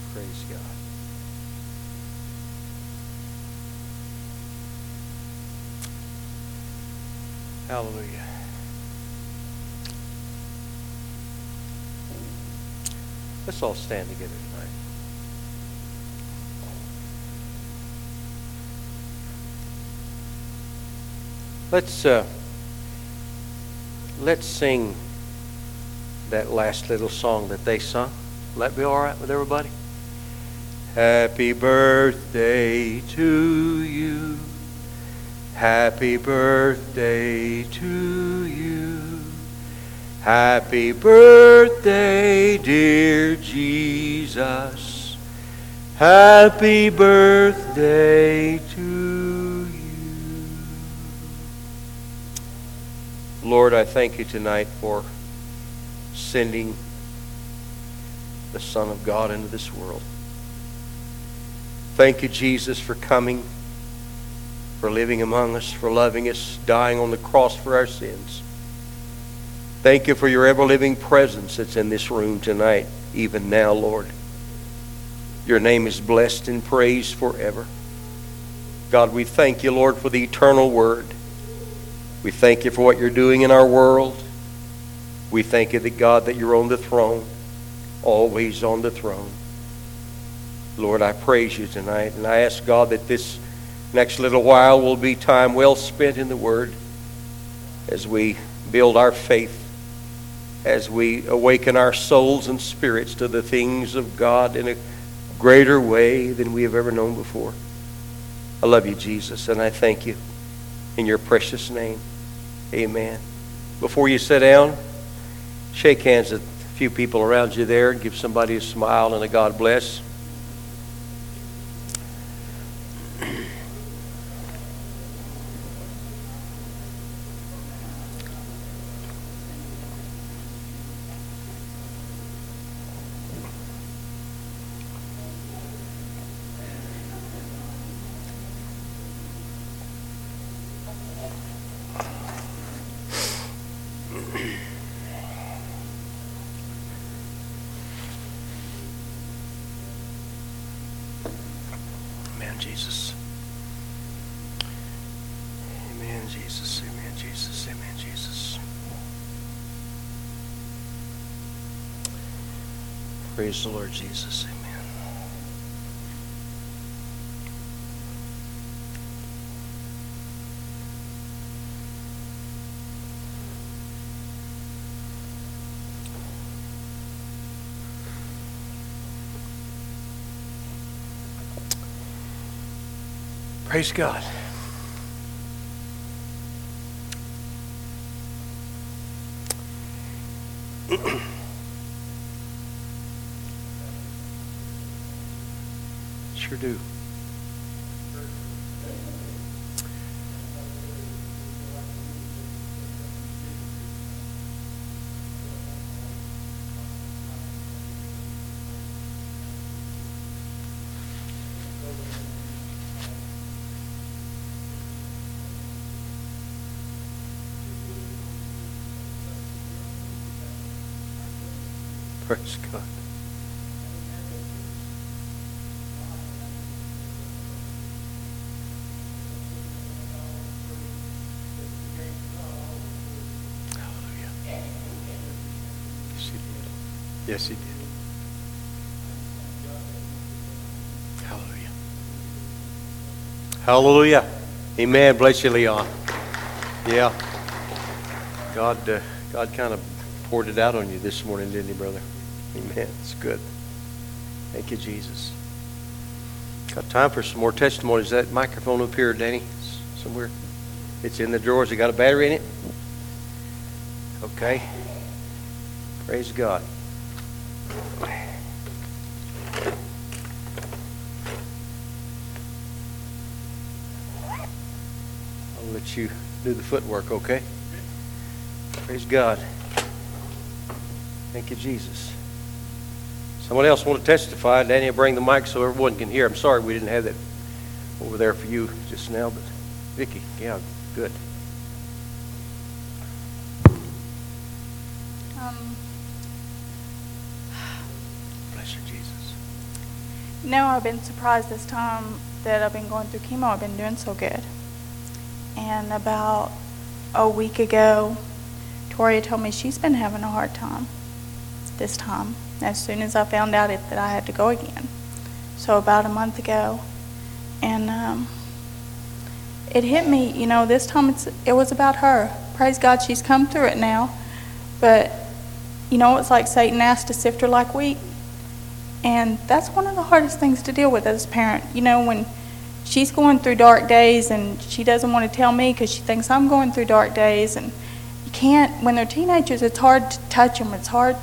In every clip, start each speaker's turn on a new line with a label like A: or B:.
A: Praise God. Hallelujah. Let's all stand together tonight. Let's sing that last little song that they sung. Will that be all right with everybody? Happy birthday to you. Happy birthday to you. Happy birthday, dear Jesus. Happy birthday to you. Lord, I thank you tonight for sending the Son of God into this world. Thank you, Jesus, for coming, for living among us, for loving us, dying on the cross for our sins. Thank you for your ever-living presence that's in this room tonight, even now, Lord. Your name is blessed and praised forever. God, we thank you, Lord, for the eternal word. We thank you for what you're doing in our world. We thank you, that God, that you're on the throne, always on the throne. Lord, I praise you tonight, and I ask, God, that this next little while will be time well spent in the Word as we build our faith, as we awaken our souls and spirits to the things of God in a greater way than we have ever known before. I love you, Jesus, and I thank you in your precious name. Amen. Before you sit down, shake hands with a few people around you there and give somebody a smile and a God bless. Jesus. Amen, Jesus. Amen, Jesus. Amen, Jesus. Praise the Lord Jesus. Amen. Praise God. Sure do. Praise God. Hallelujah. Yes, he did. Yes, he did. Hallelujah. Hallelujah. Amen. Bless you, Leon. Yeah. God kind of poured it out on you this morning, didn't he, brother? Amen. It's good. Thank you, Jesus. Got time for some more testimonies. That microphone up here, Danny, somewhere. It's in the drawers. You got a battery in it? Okay. Praise God. I'll let you do the footwork, okay? Praise God. Thank you, Jesus. Someone else want to testify? Danny, bring the mic so everyone can hear. I'm sorry we didn't have that over there for you just now, but Vicki, yeah, good. Bless you, Jesus.
B: No, I've been surprised this time that I've been going through chemo. I've been doing so good. And about a week ago, Toria told me she's been having a hard time this time, as soon as I found out that I had to go again. So about a month ago. And it hit me, this time it was about her. Praise God, she's come through it now. But, it's like Satan asked to sift her like wheat. And that's one of the hardest things to deal with as a parent. When she's going through dark days and she doesn't want to tell me because she thinks I'm going through dark days. And you can't, when they're teenagers, it's hard to touch them. It's hard,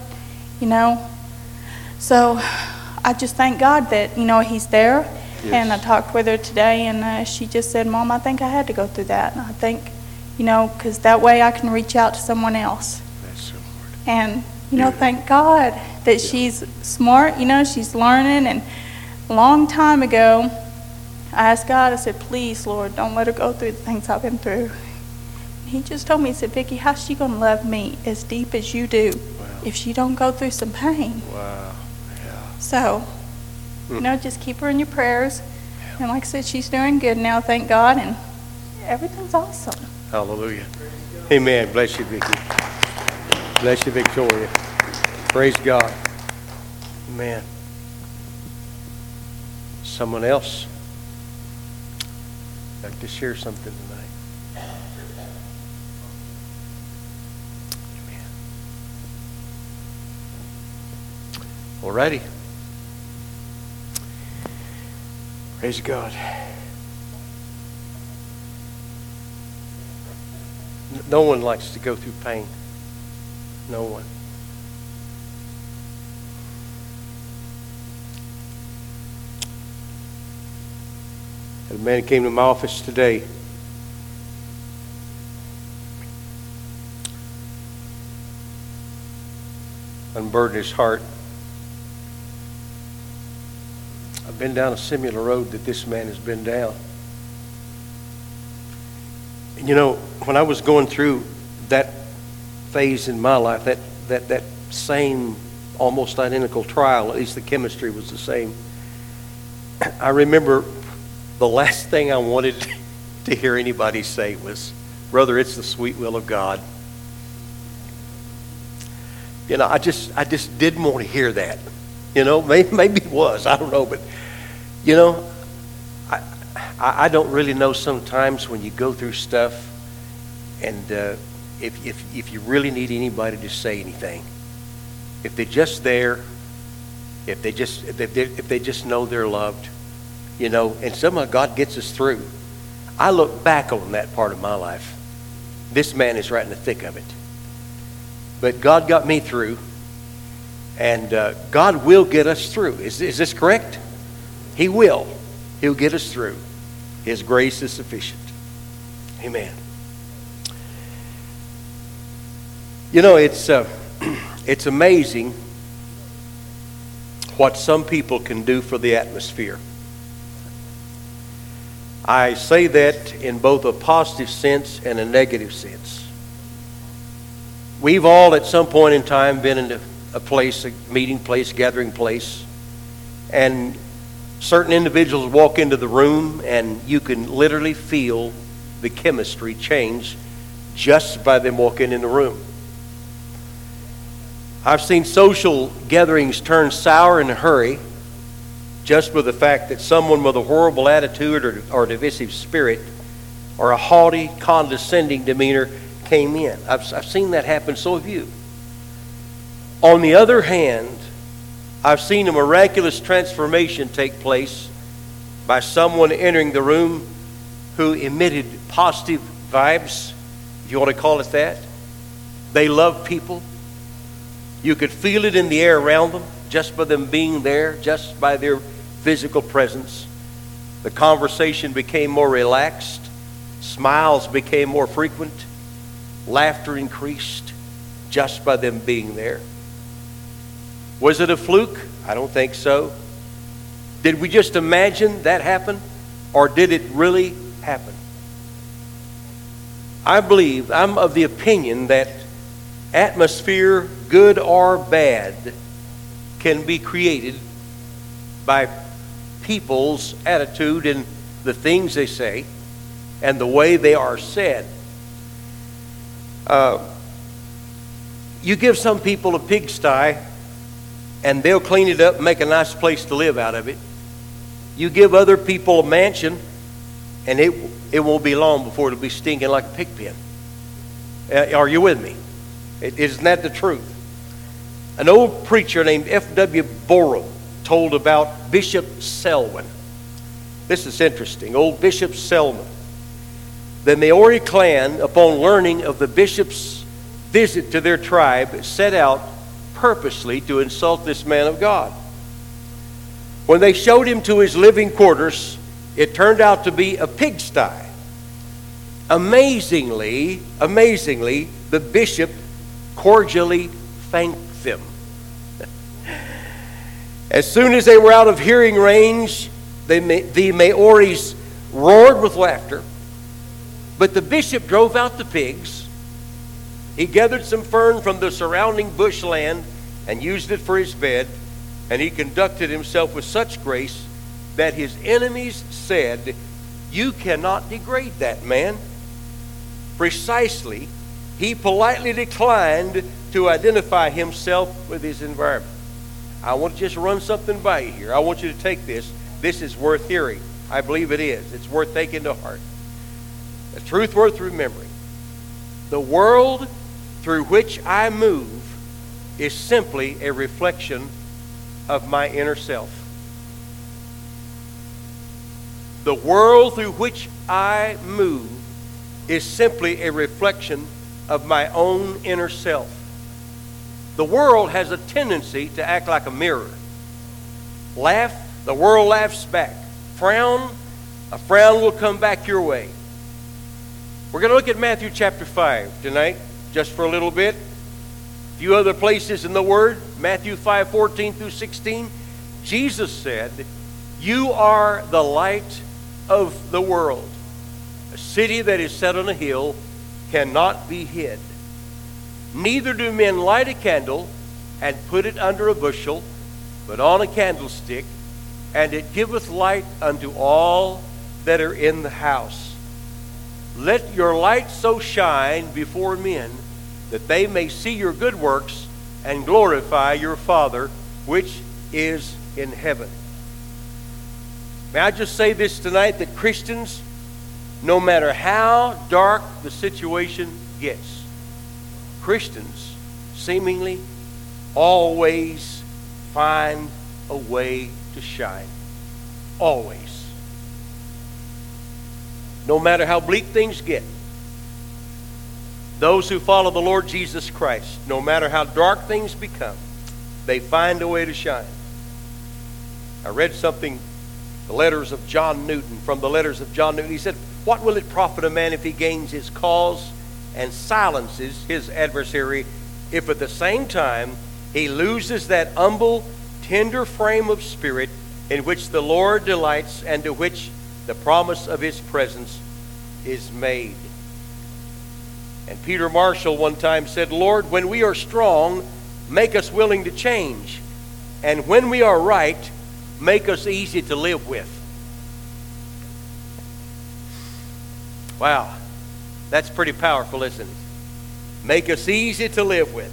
B: So I just thank God that, He's there. Yes. And I talked with her today, and she just said, Mom, I think I had to go through that. And I think, because that way I can reach out to someone else.
A: That's so hard.
B: And, thank God that she's smart, she's learning. And a long time ago, I asked God, I said, please, Lord, don't let her go through the things I've been through. And He just told me, He said, Vicki, how's she going to love me as deep as you do if she don't go through some pain?
A: Wow. Yeah.
B: So, just keep her in your prayers. Yeah. And like I said, she's doing good now, thank God, and everything's awesome.
A: Hallelujah. Amen. Bless you, Vicki. Bless you, Victoria. Praise God. Amen. Someone else like to share something tonight? Amen. All righty. Praise God. No one likes to go through pain. No one. A man came to my office today. Unburdened his heart. I've been down a similar road that this man has been down. And when I was going through that phase in my life, that same almost identical trial, at least the chemistry was the same, I remember the last thing I wanted to hear anybody say was, brother, it's the sweet will of God. I just didn't want to hear that. Maybe it was, I don't know, but I don't really know sometimes when you go through stuff, and if you really need anybody to say anything, if they're just there, if they just know they're loved, and somehow God gets us through. I look back on that part of my life. This man is right in the thick of it. But God got me through, and God will get us through. Is this correct? He will. He'll get us through. His grace is sufficient. Amen. It's amazing what some people can do for the atmosphere. I say that in both a positive sense and a negative sense. We've all at some point in time been in a place, a meeting place, gathering place, and certain individuals walk into the room and you can literally feel the chemistry change just by them walking in the room. I've seen social gatherings turn sour in a hurry just with the fact that someone with a horrible attitude or divisive spirit or a haughty, condescending demeanor came in. I've seen that happen, so have you. On the other hand, I've seen a miraculous transformation take place by someone entering the room who emitted positive vibes, if you want to call it that. They love people. You could feel it in the air around them just by them being there, just by their physical presence. The conversation became more relaxed. Smiles became more frequent. Laughter increased just by them being there. Was it a fluke? I don't think so. Did we just imagine that happen? Or did it really happen? I believe, I'm of the opinion that atmosphere, good or bad, can be created by people's attitude in the things they say and the way they are said. You give some people a pigsty and they'll clean it up and make a nice place to live out of it. You give other people a mansion and it won't be long before it'll be stinking like a pig pen. Are you with me? Isn't that the truth? An old preacher named F.W. Borum told about Bishop Selwyn. This is interesting. Old Bishop Selwyn. The Maori clan, upon learning of the bishop's visit to their tribe, set out purposely to insult this man of God. When they showed him to his living quarters, it turned out to be a pigsty. Amazingly, the bishop cordially thanked them. As soon as they were out of hearing range, the Maoris roared with laughter. But the bishop drove out the pigs. He gathered some fern from the surrounding bushland and used it for his bed. And he conducted himself with such grace that his enemies said, "You cannot degrade that man." Precisely, he politely declined to identify himself with his environment. I want to just run something by you here. I want you to take this. This is worth hearing. I believe it is. It's worth taking to heart. A truth worth remembering. The world through which I move is simply a reflection of my inner self. The world through which I move is simply a reflection of my own inner self. The world has a tendency to act like a mirror. Laugh, the world laughs back. Frown, a frown will come back your way. We're going to look at Matthew chapter 5 tonight, just for a little bit. A few other places in the Word, Matthew 5:14 through 16. Jesus said, "You are the light of the world. A city that is set on a hill cannot be hid. Neither do men light a candle and put it under a bushel, but on a candlestick, and it giveth light unto all that are in the house. Let your light so shine before men that they may see your good works and glorify your Father which is in heaven." May I just say this tonight, that Christians, no matter how dark the situation gets, Christians seemingly always find a way to shine. Always. No matter how bleak things get, those who follow the Lord Jesus Christ, no matter how dark things become, they find a way to shine. I read something, the letters of John Newton, from the letters of John Newton. He said, "What will it profit a man if he gains his cause and silences his adversary, if at the same time he loses that humble, tender frame of spirit in which the Lord delights and to which the promise of his presence is made?" And Peter Marshall one time said, "Lord, when we are strong, make us willing to change. And when we are right, make us easy to live with." Wow, that's pretty powerful, isn't it? Make us easy to live with.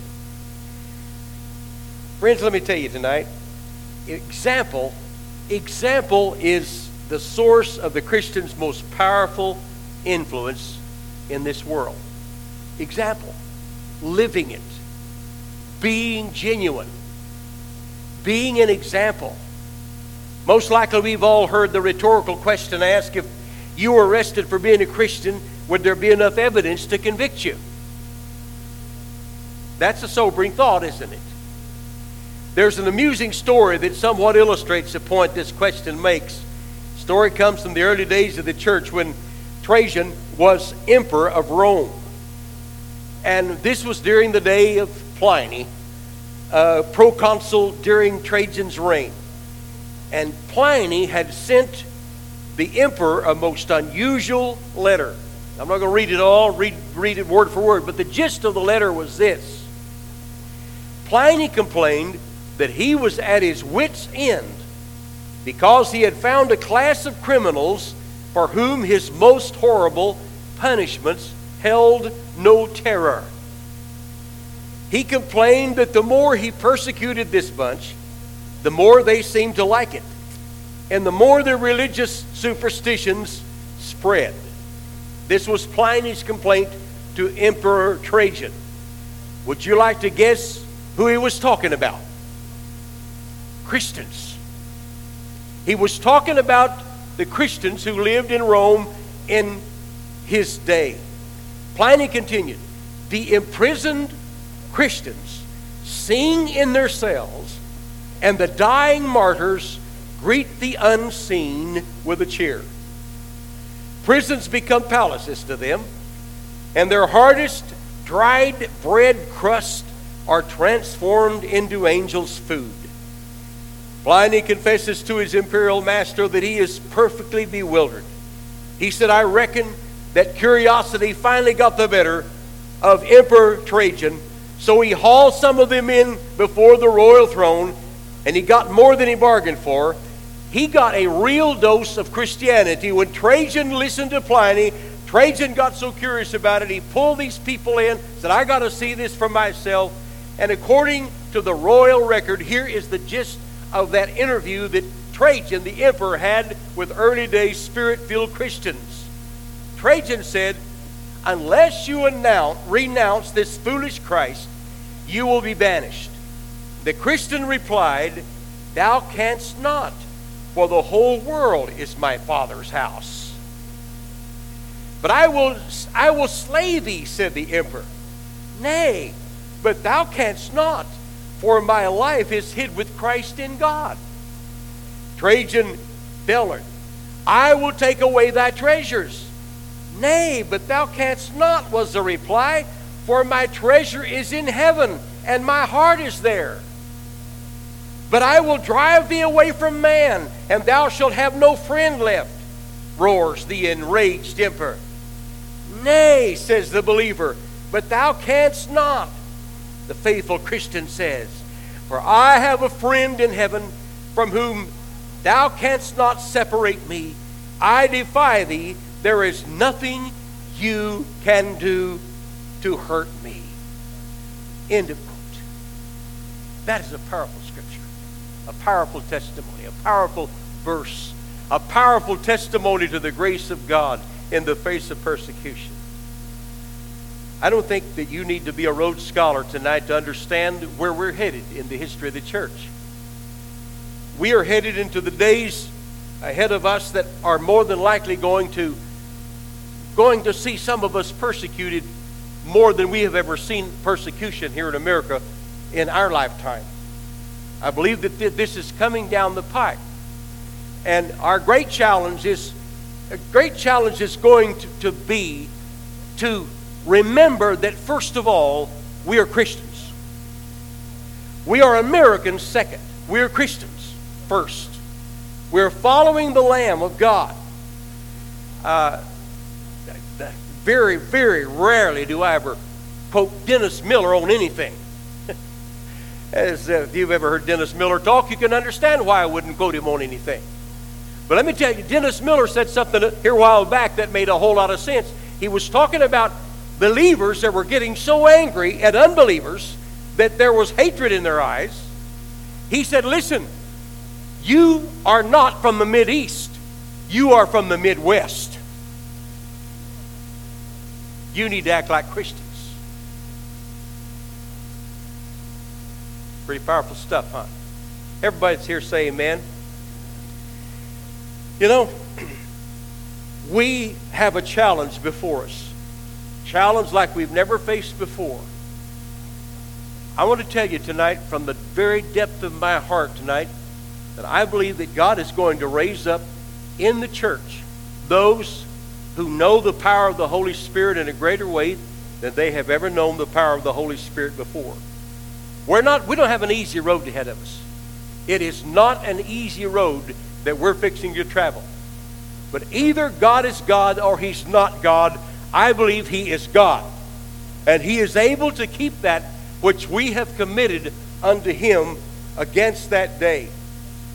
A: Friends, let me tell you tonight, example is the source of the Christian's most powerful influence in this world. Example. Living it. Being genuine. Being an example. Most likely we've all heard the rhetorical question asked, if you were arrested for being a Christian, would there be enough evidence to convict you? That's a sobering thought, isn't it? There's an amusing story that somewhat illustrates the point this question makes. The story comes from the early days of the church when Trajan was emperor of Rome. And this was during the day of Pliny, proconsul during Trajan's reign. And Pliny had sent the emperor a most unusual letter. I'm not going to read it all, read it word for word, but the gist of the letter was this. Pliny complained that he was at his wit's end because he had found a class of criminals for whom his most horrible punishments held no terror. He complained that the more he persecuted this bunch, the more they seemed to like it, and the more their religious superstitions spread. This was Pliny's complaint to Emperor Trajan. Would you like to guess who he was talking about? Christians. He was talking about the Christians who lived in Rome in his day. Pliny continued, the imprisoned Christians sing in their cells, and the dying martyrs greet the unseen with a cheer. Prisons become palaces to them, and their hardest dried bread crusts are transformed into angels' food. Pliny confesses to his imperial master that he is perfectly bewildered. He said, I reckon that curiosity finally got the better of Emperor Trajan, so he hauled some of them in before the royal throne, and he got more than he bargained for. He got a real dose of Christianity. When Trajan listened to Pliny, Trajan got so curious about it, he pulled these people in, said, I got to see this for myself. And according to the royal record, here is the gist of that interview that Trajan, the emperor, had with early day spirit-filled Christians. Trajan said, unless you renounce this foolish Christ, you will be banished. The Christian replied, thou canst not, for the whole world is my Father's house. But I will slay thee, said the emperor. Nay, but thou canst not, for my life is hid with Christ in God. Trajan bellowed, I will take away thy treasures. Nay, but thou canst not, was the reply, for my treasure is in heaven, and my heart is there. But I will drive thee away from man, and thou shalt have no friend left, roars the enraged emperor. Nay, says the believer, but thou canst not. The faithful Christian says, for I have a friend in heaven from whom thou canst not separate me. I defy thee. There is nothing you can do to hurt me. End of quote. That is a powerful scripture, a powerful testimony, a powerful verse, a powerful testimony to the grace of God in the face of persecution. I don't think that you need to be a Rhodes Scholar tonight to understand where we're headed in the history of the church. We are headed into the days ahead of us that are more than likely going to see some of us persecuted more than we have ever seen persecution here in America in our lifetime. I believe that this is coming down the pike. And our great challenge is going to be to remember that, first of all, we are Christians. We are Americans second. We are Christians first. We're following the Lamb of God. Very, very rarely do I ever quote Dennis Miller on anything. As if you've ever heard Dennis Miller talk, you can understand why I wouldn't quote him on anything. But let me tell you, Dennis Miller said something here a while back that made a whole lot of sense. He was talking about believers that were getting so angry at unbelievers that there was hatred in their eyes. He said, listen, you are not from the Mideast. You are from the Midwest. You need to act like Christians. Pretty powerful stuff, huh? Everybody that's here say amen. You know, we have a challenge before us. Challenge like we've never faced before. I want to tell you tonight, from the very depth of my heart tonight, that I believe that God is going to raise up in the church those who know the power of the Holy Spirit in a greater way than they have ever known the power of the Holy Spirit before. We don't have an easy road ahead of us. It is not an easy road that we're fixing to travel. But either God is God or He's not God. I believe He is God. And He is able to keep that which we have committed unto Him against that day.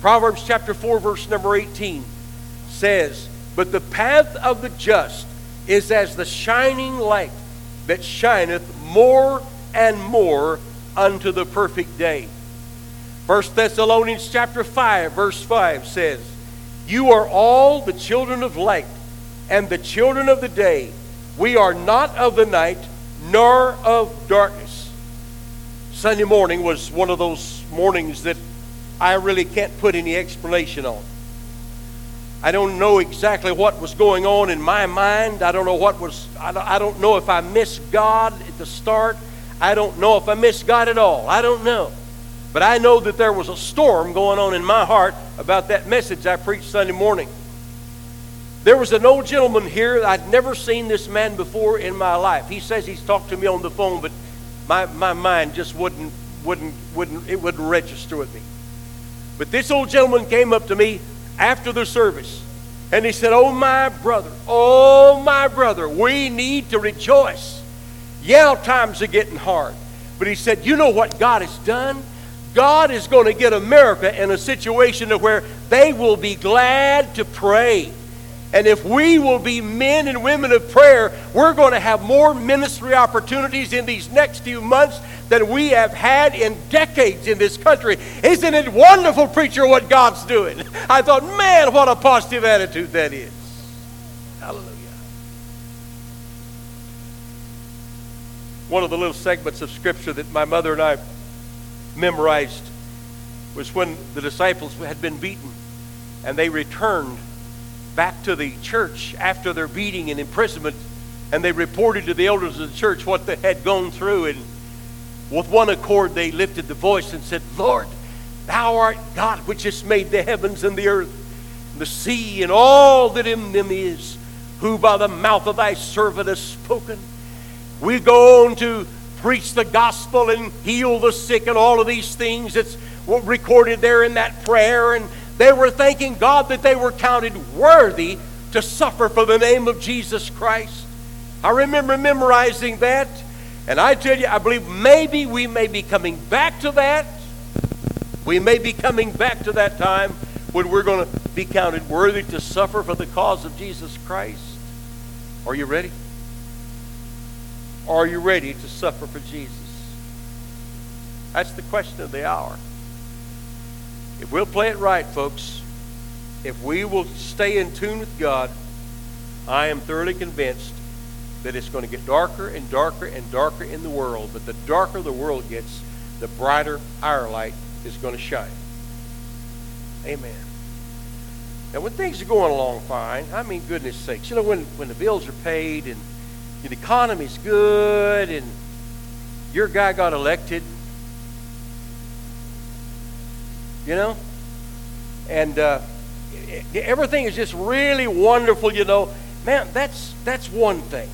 A: Proverbs chapter 4, verse number 18 says, "But the path of the just is as the shining light that shineth more and more unto the perfect day." 1 Thessalonians chapter 5, verse 5 says, "You are all the children of light and the children of the day. We are not of the night, nor of darkness." Sunday morning was one of those mornings that I really can't put any explanation on. I don't know exactly what was going on in my mind. I don't know if I missed God at the start. I don't know if I missed God at all. I don't know. But I know that there was a storm going on in my heart about that message I preached Sunday morning. There was an old gentleman here. I'd never seen this man before in my life. He says he's talked to me on the phone, but my mind just wouldn't register with me. But this old gentleman came up to me after the service, and he said, oh my brother, we need to rejoice. Yeah, times are getting hard. But he said, you know what God has done? God is going to get America in a situation where they will be glad to pray. And if we will be men and women of prayer, we're going to have more ministry opportunities in these next few months than we have had in decades in this country. Isn't it wonderful, preacher, what God's doing? I thought, man, what a positive attitude that is. Hallelujah. One of the little segments of Scripture that my mother and I memorized was when the disciples had been beaten and they returned back to the church after their beating and imprisonment, and they reported to the elders of the church what they had gone through, and with one accord they lifted the voice and said, Lord, thou art God which hast made the heavens and the earth and the sea and all that in them is, who by the mouth of thy servant hast spoken. We go on to preach the gospel and heal the sick and all of these things. It's recorded there in that prayer, and they were thanking God that they were counted worthy to suffer for the name of Jesus Christ. I remember memorizing that, and I tell you, I believe maybe we may be coming back to that. We may be coming back to that time when we're going to be counted worthy to suffer for the cause of Jesus Christ. Are you ready? Are you ready to suffer for Jesus? That's the question of the hour. If we'll play it right, folks, if we will stay in tune with God, I am thoroughly convinced that it's going to get darker and darker and darker in the world. But the darker the world gets, the brighter our light is going to shine. Amen. Now, when things are going along fine, I mean, goodness sakes, you know, when the bills are paid and the economy's good and your guy got elected, you know, and everything is just really wonderful, you know. Man, that's one thing.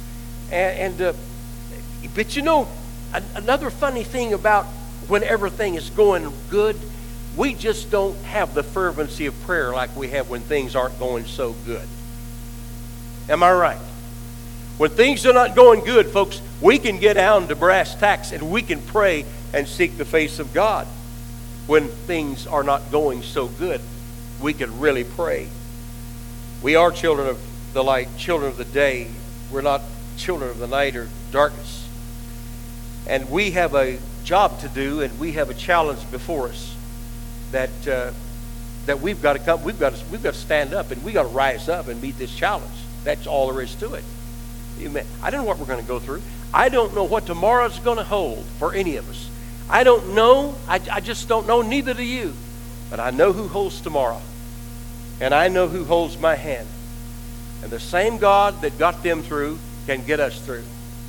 A: But you know, another funny thing about when everything is going good, we just don't have the fervency of prayer like we have when things aren't going so good. Am I right? When things are not going good, folks, we can get down to brass tacks and we can pray and seek the face of God. When things are not going so good, we can really pray. We are children of the light, children of the day. We're not children of the night or darkness. And we have a job to do, and we have a challenge before us that we've got to come. We've got to stand up, and we've got to rise up and meet this challenge. That's all there is to it. Amen. I don't know what we're going to go through. I don't know what tomorrow's going to hold for any of us. I don't know. I just don't know. Neither do you. But I know who holds tomorrow. And I know who holds my hand. And the same God that got them through can get us through.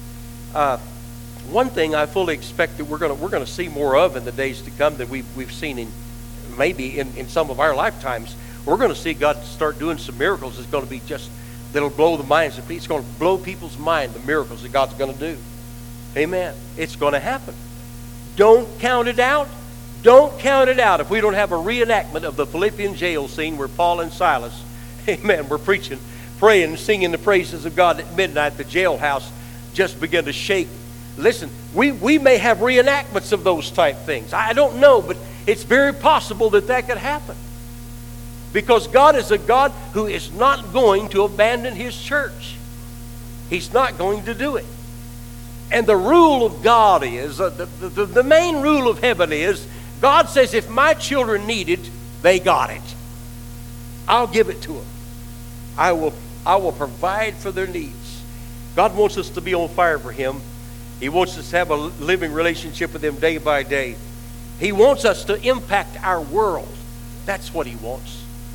A: One thing I fully expect that we're going to see more of in the days to come that we've seen in some of our lifetimes. We're going to see God start doing some miracles. It's going to be just, that'll blow the minds of people. It's going to blow people's mind, the miracles that God's going to do. Amen. It's going to happen. Don't count it out. Don't count it out if we don't have a reenactment of the Philippian jail scene where Paul and Silas, amen, were preaching, praying, singing the praises of God at midnight. The jailhouse just began to shake. Listen, we may have reenactments of those type things. I don't know, but it's very possible that that could happen. Because God is a God who is not going to abandon His church. He's not going to do it. And the rule of God is, the main rule of heaven is, God says, if my children need it, they got it. I'll give it to them. I will provide for their needs. God wants us to be on fire for Him. He wants us to have a living relationship with Him day by day. He wants us to impact our world. That's what He wants.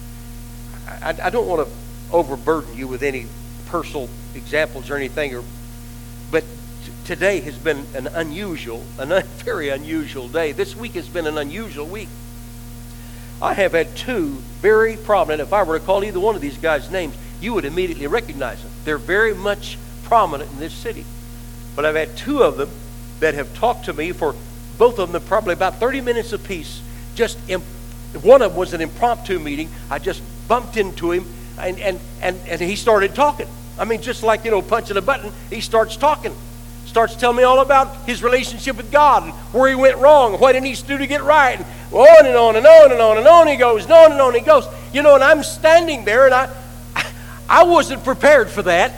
A: I don't want to overburden you with any personal examples or anything, but today has been a very unusual day. This week has been an unusual week. I have had two very prominent, if I were to call either one of these guys' names, you would immediately recognize them. They're very much prominent in this city. But I've had two of them that have talked to me for, both of them probably about 30 minutes apiece. One of them was an impromptu meeting. I just bumped into him and he started talking. I mean, just like, punching a button, he starts talking. Starts telling me all about his relationship with God and where he went wrong and what he needs to do to get right. And on and on and on and on and on he goes, and on and on he goes. And I'm standing there and I wasn't prepared for that.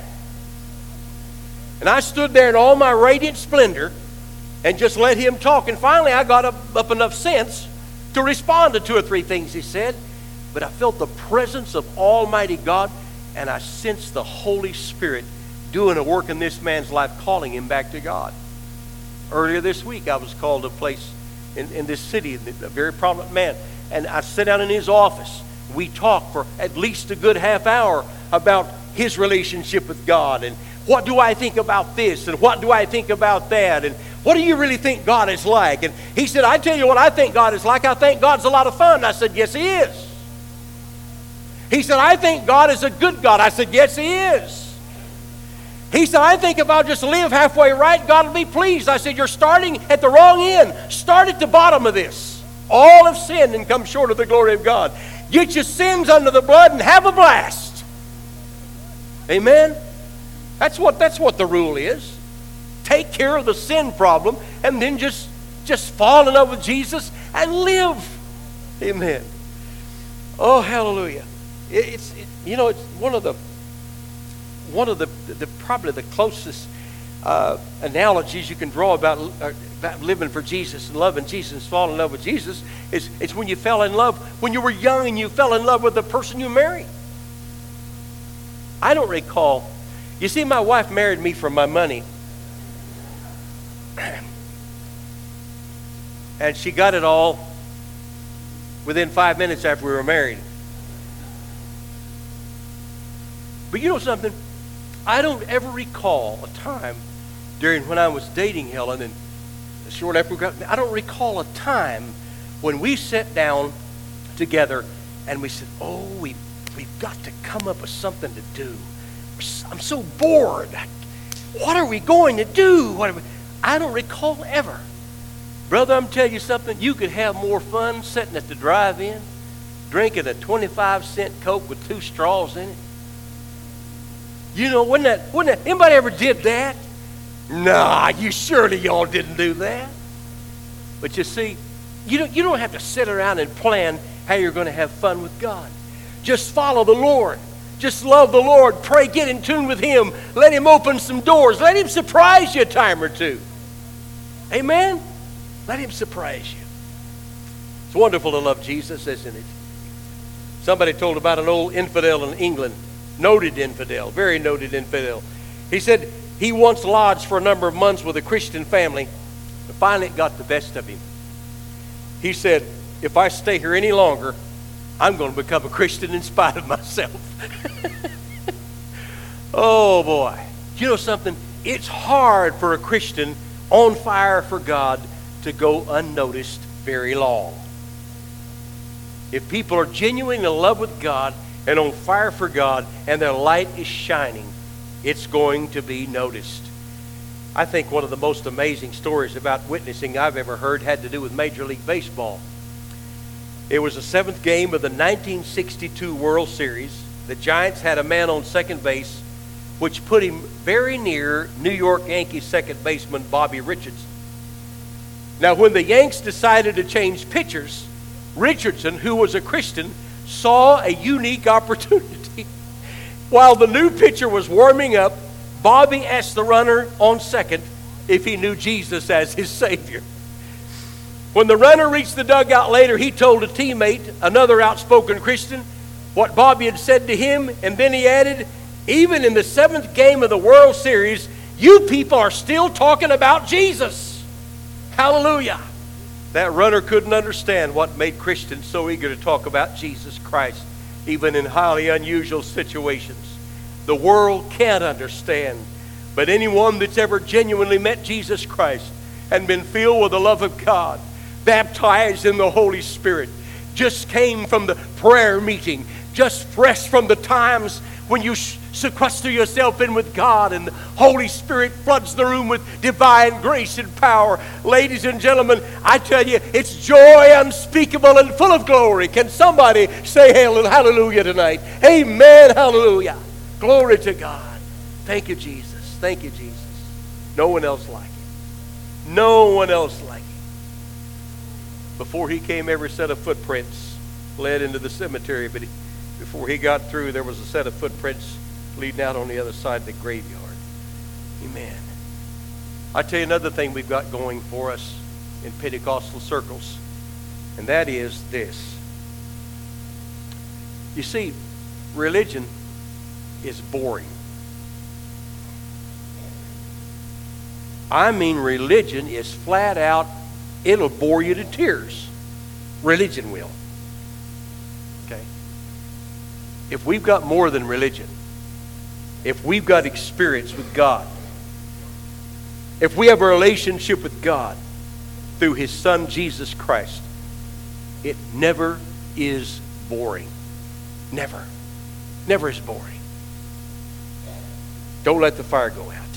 A: And I stood there in all my radiant splendor and just let him talk. And finally I got up enough sense to respond to two or three things he said. But I felt the presence of Almighty God, and I sensed the Holy Spirit doing a work in this man's life, calling him back to God. Earlier this week, I was called to a place in this city, a very prominent man, and I sat down in his office. We talked for at least a good half hour about his relationship with God, and what do I think about this, and what do I think about that, and what do you really think God is like? And he said, I tell you what I think God is like. I think God's a lot of fun. I said, yes, He is. He said, I think God is a good God. I said, yes, He is. He said, I think if I'll just live halfway right, God will be pleased. I said, you're starting at the wrong end. Start at the bottom of this. All have sinned and come short of the glory of God. Get your sins under the blood and have a blast. Amen? That's what the rule is. Take care of the sin problem and then just fall in love with Jesus and live. Amen. Oh, hallelujah. It's one of the probably the closest analogies you can draw about living for Jesus and loving Jesus and falling in love with Jesus is it's when you fell in love when you were young and you fell in love with the person you married. I don't recall. You see, my wife married me for my money, and she got it all within 5 minutes after we were married. But you know something? I don't ever recall a time during when I was dating Helen and short after we got married, I don't recall a time when we sat down together and we said, oh, we've got to come up with something to do. I'm so bored. What are we going to do? I don't recall ever. Brother, I'm telling you something. You could have more fun sitting at the drive-in, drinking a 25-cent Coke with 2 straws in it. Wouldn't that, anybody ever did that? Nah, surely y'all didn't do that. But you see, you don't have to sit around and plan how you're going to have fun with God. Just follow the Lord. Just love the Lord. Pray, get in tune with Him. Let Him open some doors. Let Him surprise you a time or two. Amen? Let Him surprise you. It's wonderful to love Jesus, isn't it? Somebody told about an old infidel in England. Noted infidel, very noted infidel. He said he once lodged for a number of months with a Christian family, and finally it got the best of him. He said, if I stay here any longer, I'm going to become a Christian in spite of myself. Oh boy. You know something? It's hard for a Christian on fire for God to go unnoticed very long. If people are genuinely in love with God and on fire for God and their light is shining, it's going to be noticed. I think one of the most amazing stories about witnessing I've ever heard had to do with Major League Baseball. It was the 7th game of the 1962 World Series. The Giants had a man on second base, which put him very near New York Yankees second baseman Bobby Richardson. Now, when the Yanks decided to change pitchers, Richardson, who was a Christian, saw a unique opportunity. While the new pitcher was warming up, Bobby asked the runner on second if he knew Jesus as his Savior. When the runner reached the dugout later, he told a teammate, another outspoken Christian, what Bobby had said to him, and then he added, even in the 7th game of the World Series, you people are still talking about Jesus. Hallelujah. That runner couldn't understand what made Christians so eager to talk about Jesus Christ, even in highly unusual situations. The world can't understand, but anyone that's ever genuinely met Jesus Christ and been filled with the love of God, baptized in the Holy Spirit, just came from the prayer meeting, just fresh from the times when you sequester yourself in with God and the Holy Spirit floods the room with divine grace and power. Ladies and gentlemen, I tell you, it's joy unspeakable and full of glory. Can somebody say hallelujah tonight? Amen, hallelujah. Glory to God. Thank you, Jesus. Thank you, Jesus. No one else like it. No one else like it. Before he came, every set of footprints led into the cemetery, but before he got through, there was a set of footprints leading out on the other side of the graveyard. Amen. I tell you another thing we've got going for us in Pentecostal circles, and that is this. You see, religion is boring. I mean, religion is flat out, it'll bore you to tears. Religion will. Okay? If we've got more than religion, if we've got experience with God, if we have a relationship with God through His Son Jesus Christ, it never is boring. Never. Never is boring. Don't let the fire go out.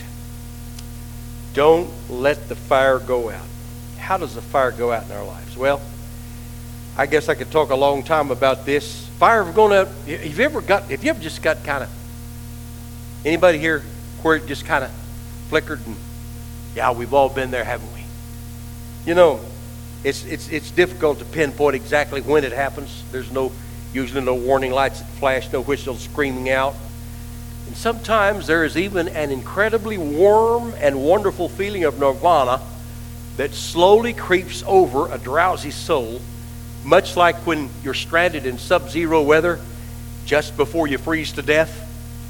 A: Don't let the fire go out. How does the fire go out in our lives? Well, I guess I could talk a long time about this. Fire going out. Have you ever just got kind of, anybody here where it just kind of flickered? And yeah, we've all been there, haven't we? You know, it's difficult to pinpoint exactly when it happens. There's usually no warning lights that flash, no whistles screaming out. And sometimes there is even an incredibly warm and wonderful feeling of nirvana that slowly creeps over a drowsy soul, much like when you're stranded in sub-zero weather just before you freeze to death.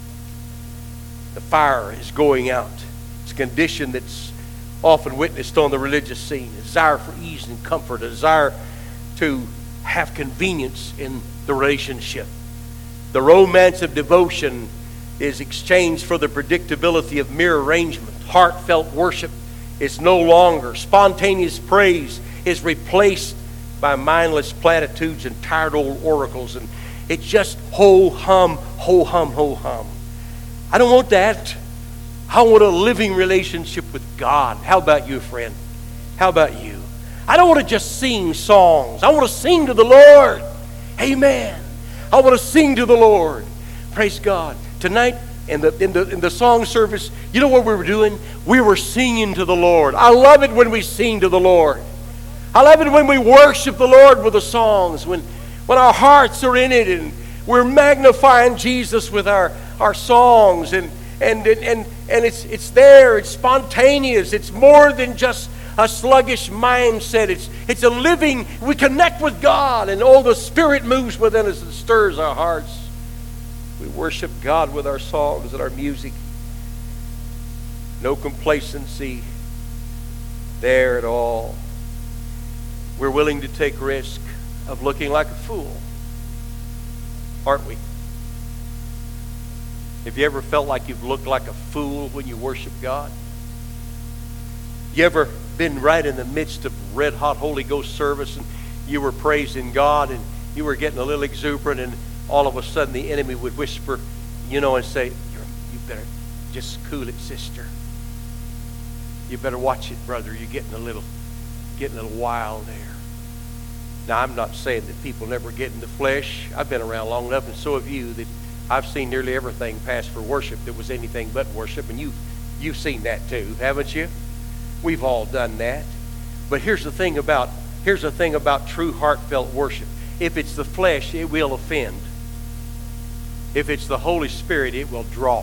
A: The fire is going out. It's a condition that's often witnessed on the religious scene, a desire for ease and comfort, a desire to have convenience in the relationship. The romance of devotion is exchanged for the predictability of mere arrangement. Heartfelt worship is no longer. Spontaneous praise is replaced by mindless platitudes and tired old oracles. And it's just ho hum, ho hum, ho hum. I don't want that. I want a living relationship with God. How about you, friend? How about you? I don't want to just sing songs. I want to sing to the Lord. Amen. I want to sing to the Lord. Praise God. Tonight in the song service, you know what we were doing? We were singing to the Lord. I love it when we sing to the Lord. I love it when we worship the Lord with the songs, when our hearts are in it and we're magnifying Jesus with our songs, and it's there, it's spontaneous, it's more than just a sluggish mindset. It's a living, we connect with God, and the Spirit moves within us and stirs our hearts. We worship God with our songs and our music. No complacency there at all. We're willing to take risk of looking like a fool, aren't we? Have you ever felt like you've looked like a fool when you worship God? You ever been right in the midst of red-hot Holy Ghost service and you were praising God and you were getting a little exuberant, and all of a sudden the enemy would whisper, and say, you better just cool it, sister. You better watch it, brother. You're getting a little wild there. Now, I'm not saying that people never get in the flesh. I've been around long enough, and so have you, that I've seen nearly everything pass for worship that was anything but worship, and you've seen that too, haven't you? We've all done that. But here's the thing about true heartfelt worship. If it's the flesh, it will offend. If it's the Holy Spirit, it will draw.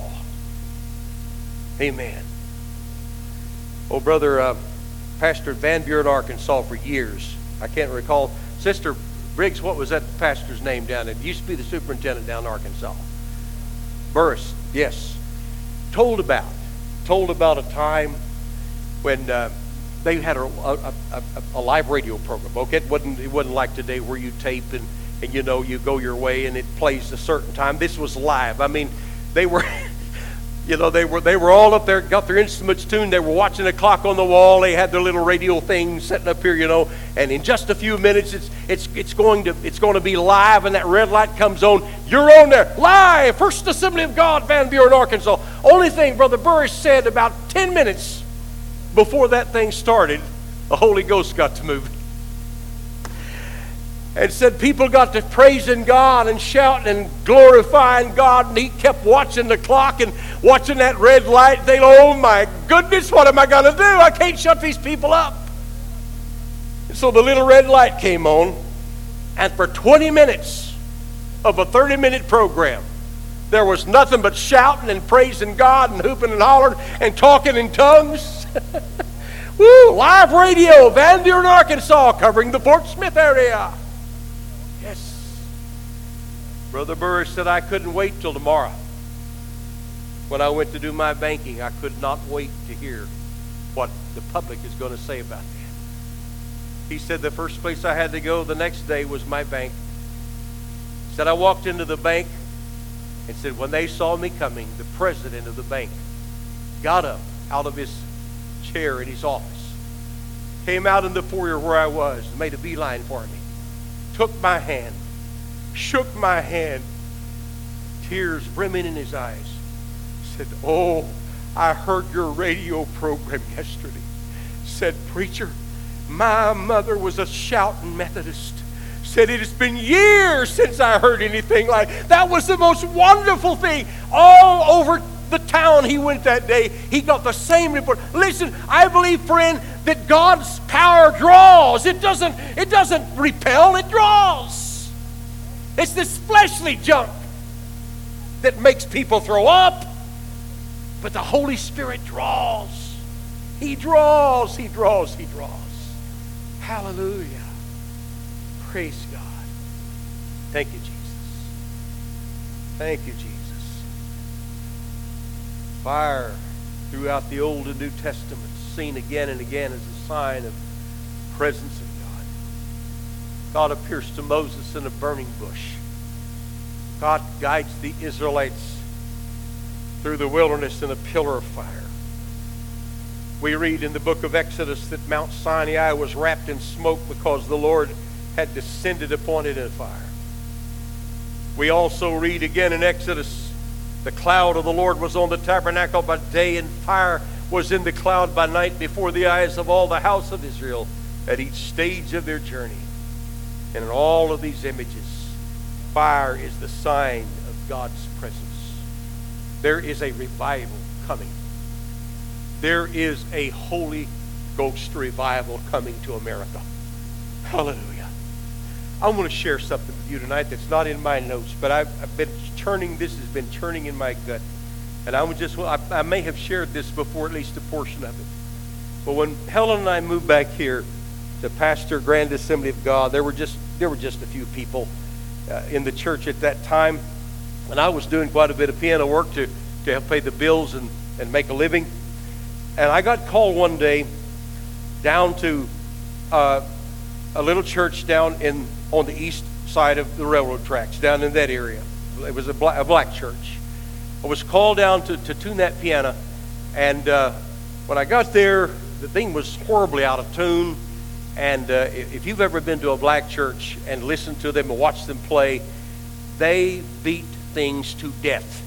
A: Amen. Oh, Brother Pastor Van Buren, Arkansas for years. I can't recall. Sister Briggs, what was that pastor's name down there? He used to be the superintendent down in Arkansas. Burris, yes. Told about a time when they had a live radio program. Okay, it wasn't like today where you tape and you know you go your way and it plays a certain time. This was live. I mean, they were they were all up there, got their instruments tuned. They were watching the clock on the wall. They had their little radio thing setting up here, and in just a few minutes it's going to be live, and that red light comes on. You're on there live, First Assembly of God, Van Buren, Arkansas. Only thing Brother Burris said, about 10 minutes before that thing started, the Holy Ghost got to moving. And said people got to praising God and shouting and glorifying God, and he kept watching the clock and watching that red light. They, oh my goodness, what am I going to do? I can't shut these people up. And so the little red light came on, and for 20 minutes of a 30-minute program, there was nothing but shouting and praising God and hooping and hollering and talking in tongues. Woo! Live radio, Van Buren, Arkansas, covering the Fort Smith area. Yes. Brother Burris said, I couldn't wait till tomorrow. When I went to do my banking, I could not wait to hear what the public is going to say about that. He said the first place I had to go the next day was my bank. He said I walked into the bank and said when they saw me coming, the president of the bank got up out of his chair in his office, came out in the foyer where I was, made a beeline for me, took my hand, shook my hand, tears brimming in his eyes, said, oh, I heard your radio program yesterday. Said, preacher, my mother was a shouting Methodist. Said, it has been years since I heard anything like that. That was the most wonderful thing. All over the town he went that day, he got the same report. Listen, I believe, friend, that God's power draws. It doesn't repel, it draws. It's this fleshly junk that makes people throw up. But the Holy Spirit draws. He draws, he draws, he draws. Hallelujah. Praise God. Thank you, Jesus. Thank you, Jesus. Fire throughout the Old and New Testament, seen again and again as a sign of the presence of God. God appears to Moses in a burning bush. God guides the Israelites through the wilderness in a pillar of fire. We read in the book of Exodus that Mount Sinai was wrapped in smoke because the Lord had descended upon it in fire. We also read again in Exodus, the cloud of the Lord was on the tabernacle by day, and fire was in the cloud by night before the eyes of all the house of Israel at each stage of their journey. And in all of these images, fire is the sign of God's presence. There is a revival coming. There is a Holy Ghost revival coming to America. Hallelujah. I want to share something with you tonight that's not in my notes, but I've been churning, this has been churning in my gut. And I may have shared this before, at least a portion of it. But when Helen and I moved back here to pastor Grand Assembly of God, there were just a few people in the church at that time. And I was doing quite a bit of piano work to help pay the bills and make a living. And I got called one day down to a little church down on the east side of the railroad tracks, down in that area. It was a black church. I was called down to tune that piano, and when I got there, the thing was horribly out of tune. And if you've ever been to a black church and listened to them and watched them play, they beat things to death.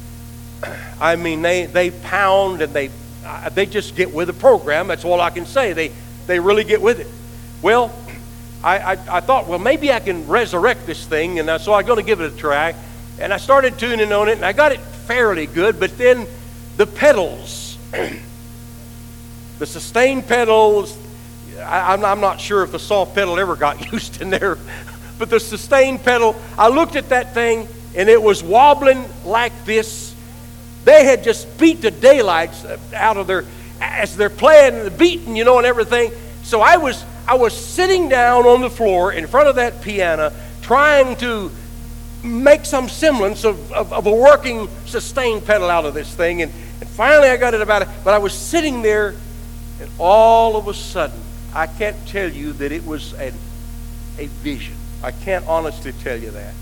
A: I mean, they pound and they just get with the program. That's all I can say. They really get with it. Well, I thought, well, maybe I can resurrect this thing, and so I'm going to give it a try. And I started tuning on it, and I got it fairly good, but then the pedals, the sustain pedals, I'm not sure if the soft pedal ever got used in there, but the sustain pedal, I looked at that thing and it was wobbling like this. They had just beat the daylights out of their, as they're playing and beating, you know, and everything. So I was sitting down on the floor in front of that piano trying to make some semblance of a working sustain pedal out of this thing. And finally I got it about it. But I was sitting there, and all of a sudden, I can't tell you that it was a vision. I can't honestly tell you that.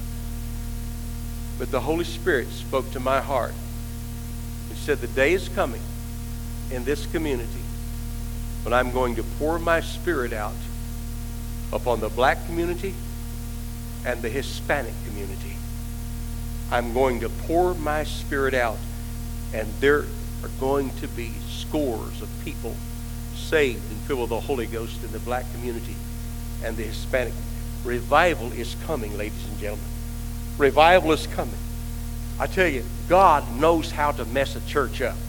A: But the Holy Spirit spoke to my heart and said, the day is coming in this community when I'm going to pour my Spirit out upon the black community and the Hispanic community. I'm going to pour my Spirit out, and there are going to be scores of people saved and filled with the Holy Ghost in the black community and the Hispanic. Revival is coming, ladies and gentlemen. Revival is coming. I tell you, God knows how to mess a church up.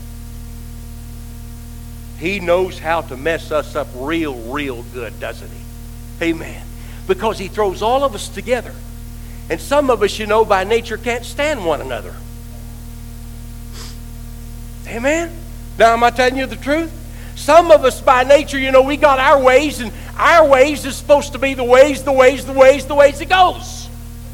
A: He knows how to mess us up real good, doesn't he? Amen. Because he throws all of us together. And some of us, you know, by nature can't stand one another. Amen. Now, am I telling you the truth? Some of us by nature, you know, we got our ways, and our ways is supposed to be the ways it goes.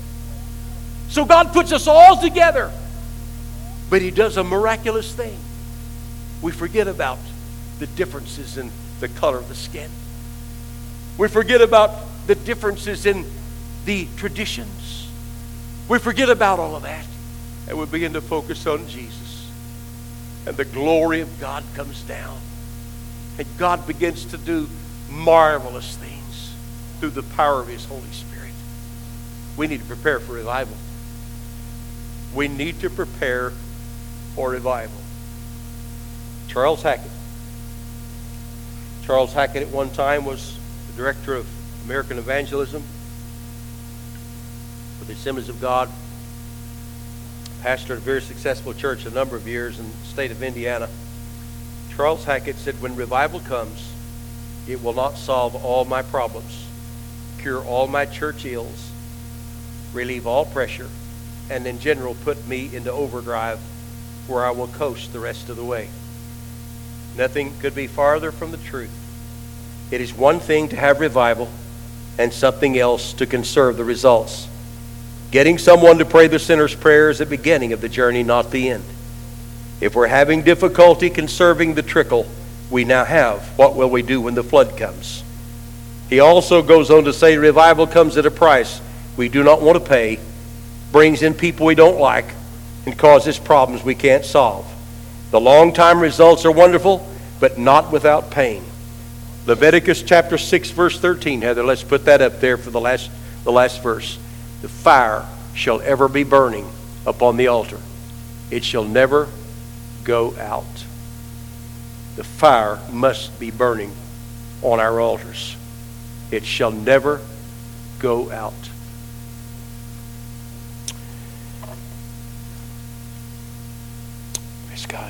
A: So God puts us all together. But he does a miraculous thing. We forget about the differences in the color of the skin. We forget about the differences in the traditions. We forget about all of that. And we begin to focus on Jesus. And the glory of God comes down. And God begins to do marvelous things through the power of his Holy Spirit. We need to prepare for revival. We need to prepare for revival. Charles Hackett. Charles Hackett at one time was the director of American Evangelism for the Assemblies of God. Pastored a very successful church a number of years in the state of Indiana. Charles Hackett said, when revival comes, it will not solve all my problems, cure all my church ills, relieve all pressure, and in general put me into overdrive where I will coast the rest of the way. Nothing could be farther from the truth. It is one thing to have revival and something else to conserve the results. Getting someone to pray the sinner's prayer is the beginning of the journey, not the end. If we're having difficulty conserving the trickle we now have, what will we do when the flood comes? He also goes on to say revival comes at a price we do not want to pay, brings in people we don't like, and causes problems we can't solve. The long-time results are wonderful, but not without pain. Leviticus chapter 6, verse 13, Heather, let's put that up there for the last verse. The fire shall ever be burning upon the altar. It shall never go out. The fire must be burning on our altars. It shall never go out. Praise God.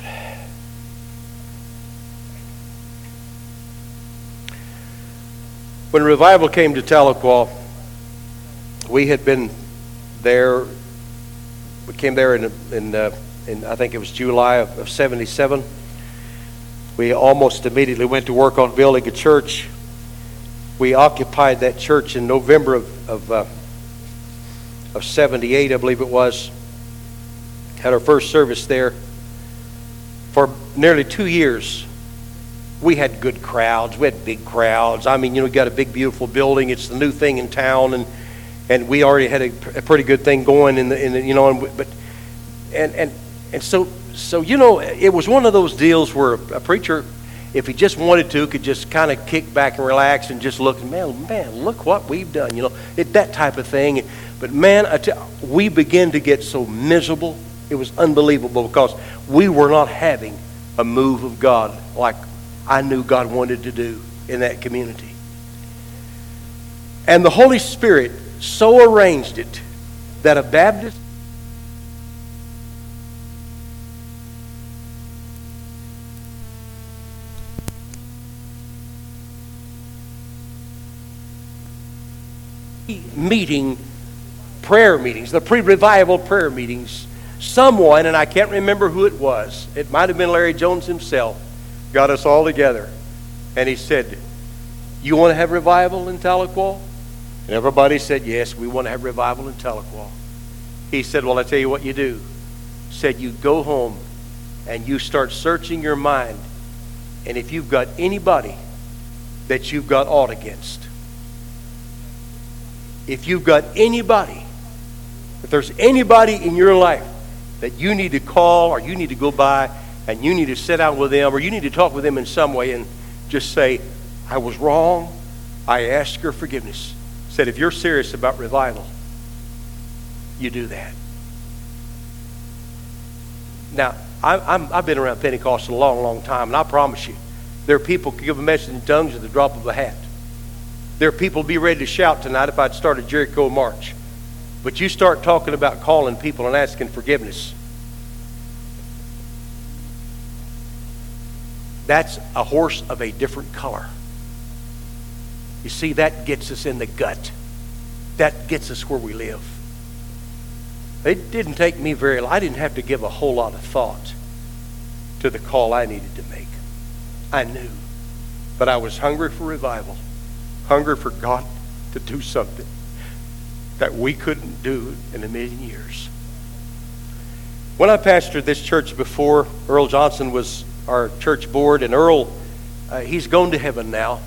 A: When revival came to Tahlequah, we had been there. We came there in I think it was July of 77. We almost immediately went to work on building a church. We occupied that church in November of 78, I believe it was. Had our first service there. For nearly 2 years, we had good crowds. We had big crowds. I mean, you know, we got a big, beautiful building. It's the new thing in town, and we already had a pretty good thing going in the you know, and so you know, it was one of those deals where a preacher, if he just wanted to, could just kind of kick back and relax and just look, man, look what we've done, you know, that type of thing. But man, we began to get so miserable. It was unbelievable because we were not having a move of God like I knew God wanted to do in that community. And the Holy Spirit so arranged it that a Baptist meeting prayer meetings, the pre-revival prayer meetings, someone, and I can't remember who it was, it might have been Larry Jones himself, got us all together. And he said, you want to have revival in Tahlequah? And everybody said, yes, we want to have revival in Tahlequah. He said, well, I tell you what you do. He said, you go home and you start searching your mind. And if you've got anybody that you've got aught against, if you've got anybody, if there's anybody in your life that you need to call or you need to go by and you need to sit down with them or you need to talk with them in some way and just say, I was wrong, I ask your forgiveness. Said, if you're serious about revival, you do that. Now, I've been around Pentecost a long, long time, and I promise you, there are people who give a message in tongues at the drop of a hat. There are people who be ready to shout tonight if I'd started Jericho March. But you start talking about calling people and asking forgiveness. That's a horse of a different color. You see, that gets us in the gut. That gets us where we live. It didn't take me very long. I didn't have to give a whole lot of thought to the call I needed to make. I knew. But I was hungry for revival. Hungry for God to do something that we couldn't do in a million years. When I pastored this church before, Earl Johnson was our church board, and Earl, he's gone to heaven now.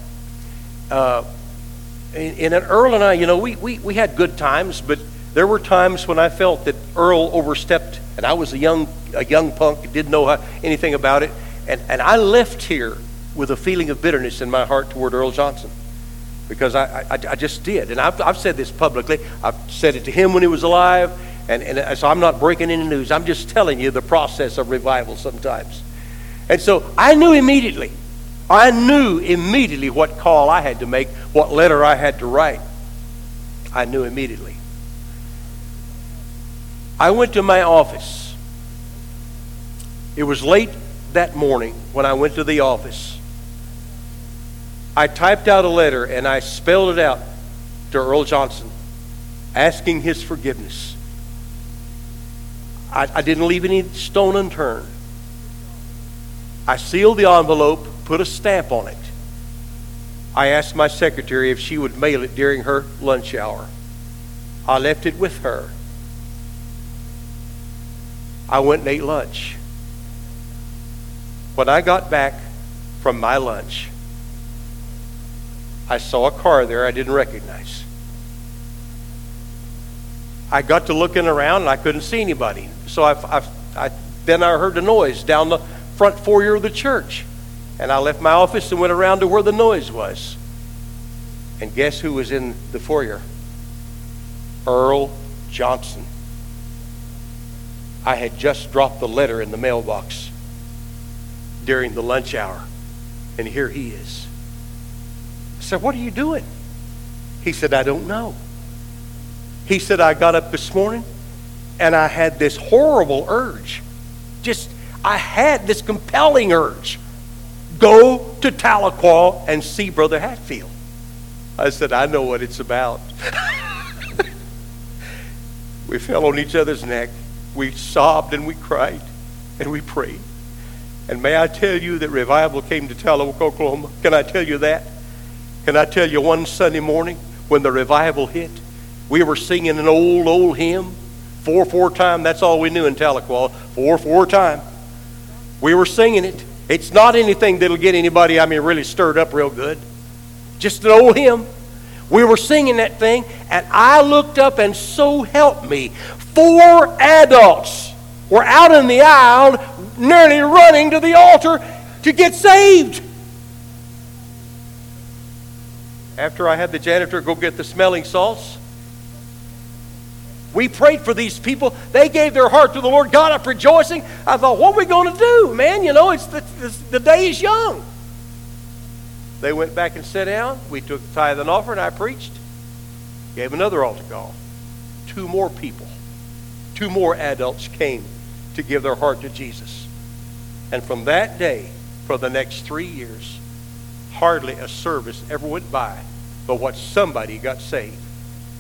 A: And Earl and I, you know, we had good times, but there were times when I felt that Earl overstepped, and I was a young punk, didn't know anything about it, and I left here with a feeling of bitterness in my heart toward Earl Johnson, because I just did, and I've said this publicly. I've said it to him when he was alive, and so I'm not breaking any news. I'm just telling you the process of revival sometimes. And so I knew immediately what call I had to make, what letter I had to write. I knew immediately. I went to my office. It was late that morning when I went to the office. I typed out a letter and I spelled it out to Earl Johnson, asking his forgiveness. I didn't leave any stone unturned. I sealed the envelope, put a stamp on it. I asked my secretary if she would mail it during her lunch hour. I left it with her. I went and ate lunch. When I got back from my lunch, I saw a car there I didn't recognize. I got to looking around and I couldn't see anybody. So then I heard a noise down the front foyer of the church. And I left my office and went around to where the noise was. And guess who was in the foyer? Earl Johnson. I had just dropped the letter in the mailbox during the lunch hour. And here he is. I said, what are you doing? He said, I don't know. He said, I got up this morning and I had this horrible urge. I had this compelling urge. Go to Tahlequah and see Brother Hatfield. I said, I know what it's about. We fell on each other's neck. We sobbed and we cried and we prayed. And may I tell you that revival came to Tahlequah, Oklahoma? Can I tell you that? Can I tell you one Sunday morning when the revival hit, we were singing an old hymn, 4/4 time. That's all we knew in Tahlequah, 4/4 time. We were singing it. It's not anything that'll get anybody, really stirred up real good. Just an old hymn. We were singing that thing, and I looked up, and so help me, 4 adults were out in the aisle, nearly running to the altar to get saved. After I had the janitor go get the smelling salts, we prayed for these people. They gave their heart to the Lord. God up rejoicing. I thought, what are we going to do, man? It's the day is young. They went back and sat down. We took the tithe and offering. I preached. Gave another altar call. 2 more people, 2 more adults came to give their heart to Jesus. And from that day, for the next 3 years, hardly a service ever went by but what somebody got saved.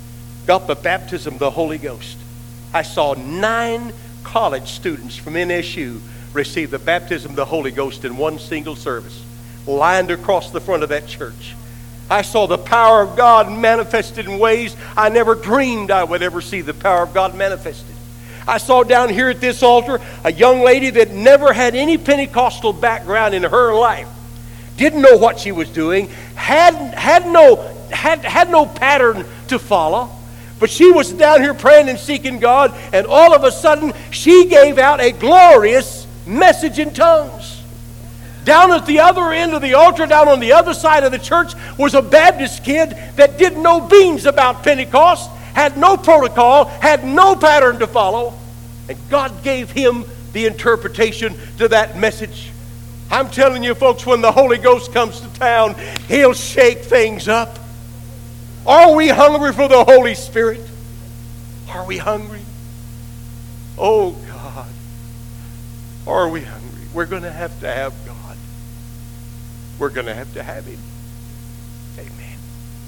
A: got the baptism of the Holy Ghost. I saw 9 college students from NSU receive the baptism of the Holy Ghost in one single service, lined across the front of that church. I saw the power of God manifested in ways I never dreamed I would ever see the power of God manifested. I saw down here at this altar a young lady that never had any Pentecostal background in her life, didn't know what she was doing, had no pattern to follow, but she was down here praying and seeking God, and all of a sudden she gave out a glorious message in tongues. Down at the other end of the altar, down on the other side of the church, was a Baptist kid that didn't know beans about Pentecost, had no protocol, had no pattern to follow, and God gave him the interpretation to that message. I'm telling you, folks, when the Holy Ghost comes to town, He'll shake things up. Are we hungry for the Holy Spirit? Are we hungry? Oh, God. Are we hungry? We're going to have God. We're going to have Him. Amen.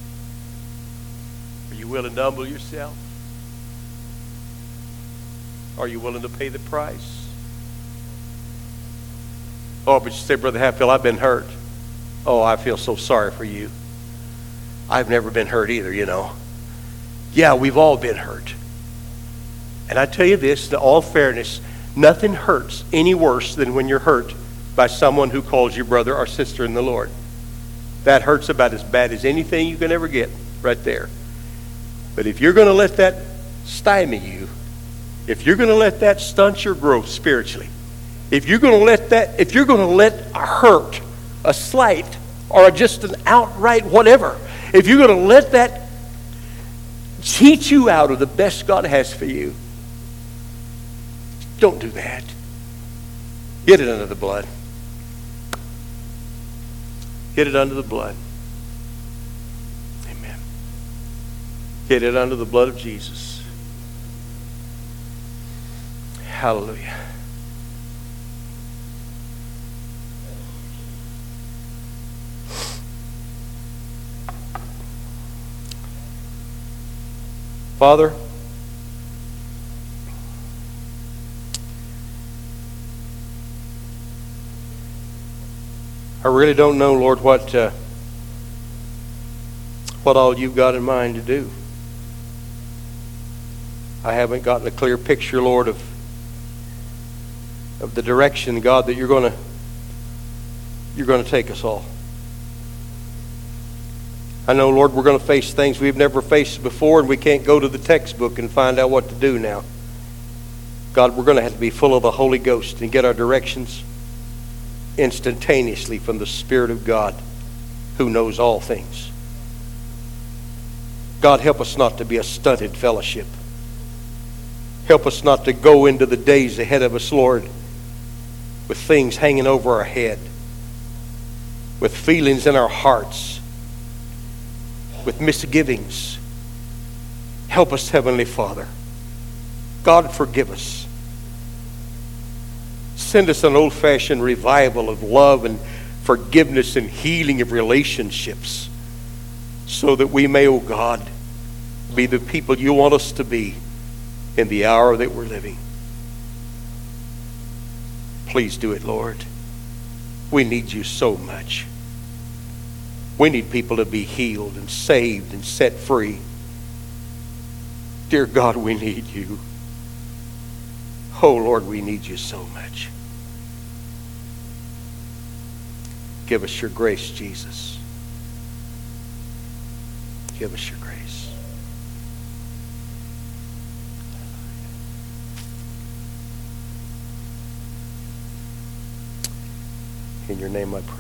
A: Are you willing to humble yourself? Are you willing to pay the price? Oh, but you say, Brother Hatfield, I've been hurt. Oh, I feel so sorry for you. I've never been hurt either, you know. Yeah, we've all been hurt. And I tell you this, in all fairness, nothing hurts any worse than when you're hurt by someone who calls you brother or sister in the Lord. That hurts about as bad as anything you can ever get right there. But if you're going to let that stymie you, if you're going to let that stunt your growth spiritually, if you're going to let a hurt, a slight, or just an outright whatever, if you're going to let that cheat you out of the best God has for you, don't do that. Get it under the blood. Get it under the blood. Amen. Get it under the blood of Jesus. Hallelujah. Father, I really don't know, Lord, what all you've got in mind to do. I haven't gotten a clear picture, Lord, of the direction, God, that you're going to take us all. I know, Lord, we're going to face things we've never faced before, and we can't go to the textbook and find out what to do now. God, we're going to have to be full of the Holy Ghost and get our directions instantaneously from the Spirit of God, who knows all things. God, help us not to be a stunted fellowship. Help us not to go into the days ahead of us, Lord, with things hanging over our head, with feelings in our hearts, with misgivings. Help us, Heavenly Father. God, forgive us. Send us an old-fashioned revival of love and forgiveness and healing of relationships, so that we may, oh God, be the people you want us to be in the hour that we're living. Please do it, Lord. We need you so much. We need people to be healed and saved and set free. Dear God, we need you. Oh, Lord, we need you so much. Give us your grace, Jesus. Give us your grace. In your name I pray.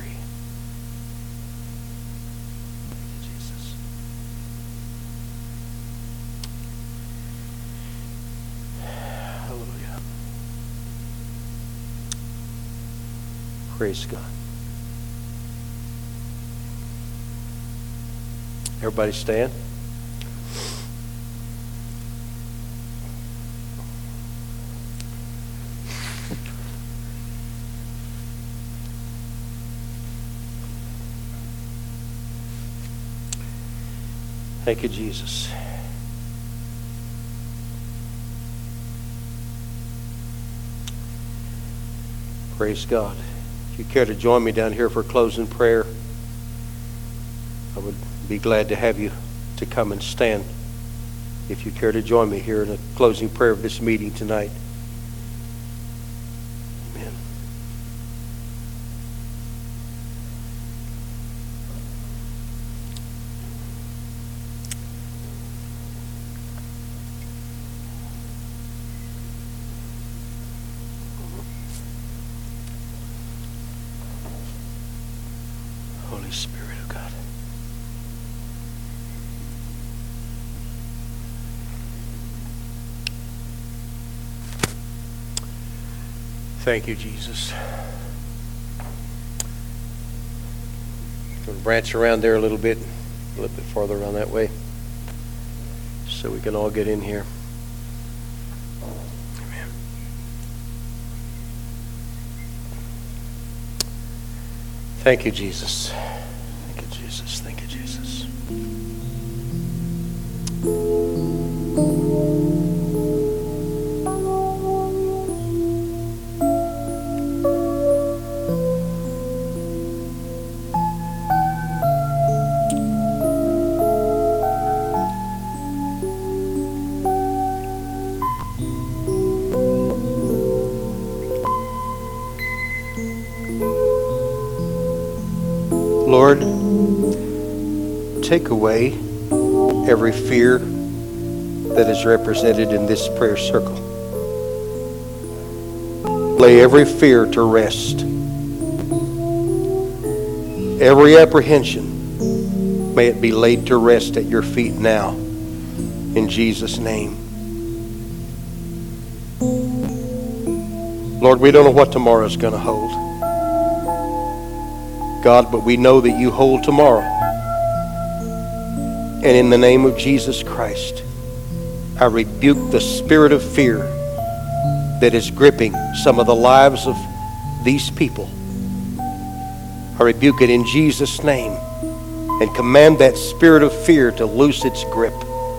A: Thank you, Jesus. Hallelujah. Praise God. Everybody stand. Thank you, Jesus. Praise God. If you care to join me down here for closing prayer, I would be glad to have you to come and stand. If you care to join me here in the closing prayer of this meeting tonight. Amen. Holy Spirit of God. Thank you, Jesus. Going to branch around there a little bit farther around that way, so we can all get in here. Amen. Thank you, Jesus. Thank you, Jesus. Thank you, Jesus. Lord, take away every fear that is represented in this prayer circle. Lay every fear to rest. Every apprehension, may it be laid to rest at your feet now, in Jesus' name. Lord, we don't know what tomorrow's going to hold, God, but we know that you hold tomorrow. And in the name of Jesus Christ, I rebuke the spirit of fear that is gripping some of the lives of these people. I rebuke it in Jesus' name and command that spirit of fear to loose its grip.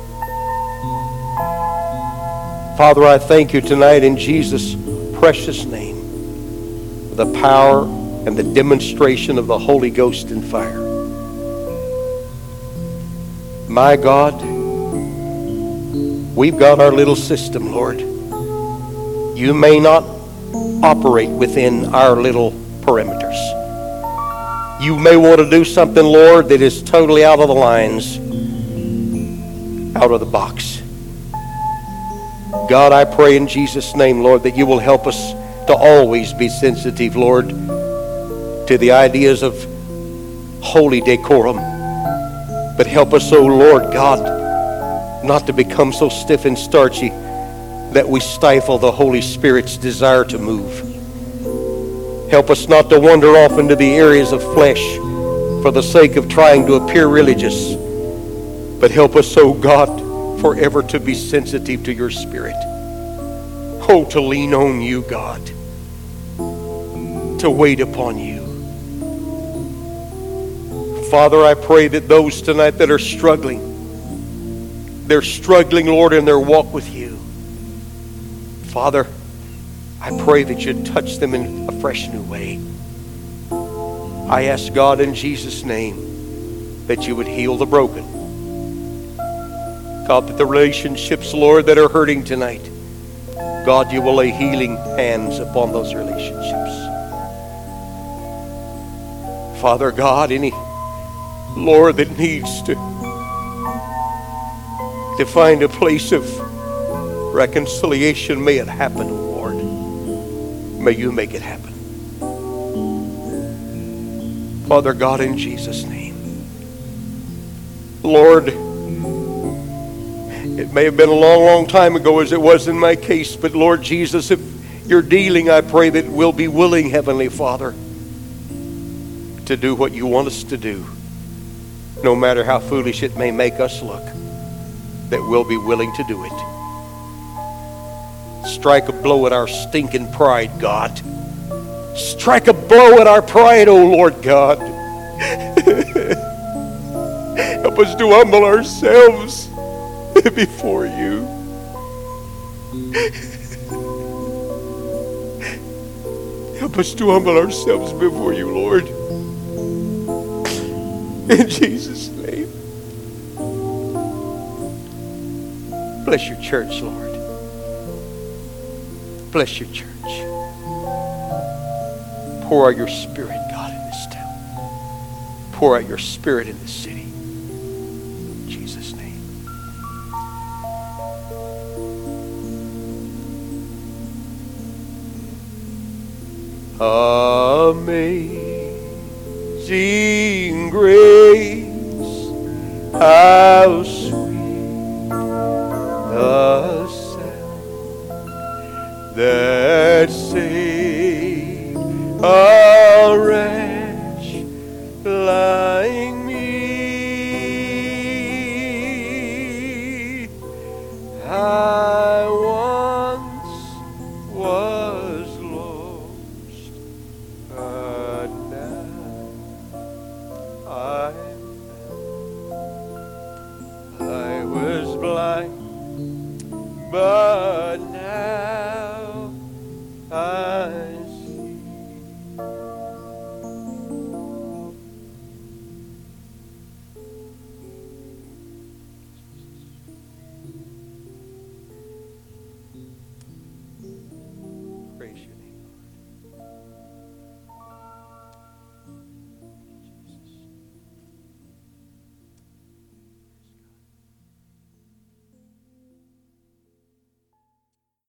A: Father, I thank you tonight in Jesus' precious name for the power and the demonstration of the Holy Ghost in fire. My God, we've got our little system, Lord. You may not operate within our little perimeters. You may want to do something, Lord, that is totally out of the lines, out of the box. God, I pray in Jesus' name, Lord, that you will help us to always be sensitive, Lord, to the ideas of holy decorum. But help us, oh Lord God, not to become so stiff and starchy that we stifle the Holy Spirit's desire to move. Help us not to wander off into the areas of flesh for the sake of trying to appear religious. But help us, oh God, forever to be sensitive to your Spirit. Oh, to lean on you, God. To wait upon you. Father, I pray that those tonight that are struggling, they're struggling, Lord, in their walk with you. Father, I pray that you'd touch them in a fresh new way. I ask God in Jesus' name that you would heal the broken. God, that the relationships, Lord, that are hurting tonight, God, you will lay healing hands upon those relationships. Father God, any Lord that needs to find a place of reconciliation, may it happen, Lord. May you make it happen. Father God, in Jesus' name. Lord, it may have been a long, long time ago as it was in my case, but Lord Jesus, if you're dealing, I pray that we'll be willing, Heavenly Father, to do what you want us to do. No matter how foolish it may make us look, that we'll be willing to do it. Strike a blow at our stinking pride, God. Strike a blow at our pride, oh Lord God. Help us to humble ourselves before you. Help us to humble ourselves before you, Lord. In Jesus' name. Bless your church, Lord. Bless your church. Pour out your Spirit, God, in this town. Pour out your Spirit in this city. In Jesus' name. Amazing grace, how sweet the sound that saved a wretch like me. I once was lost, but now I'm found. I was blind, but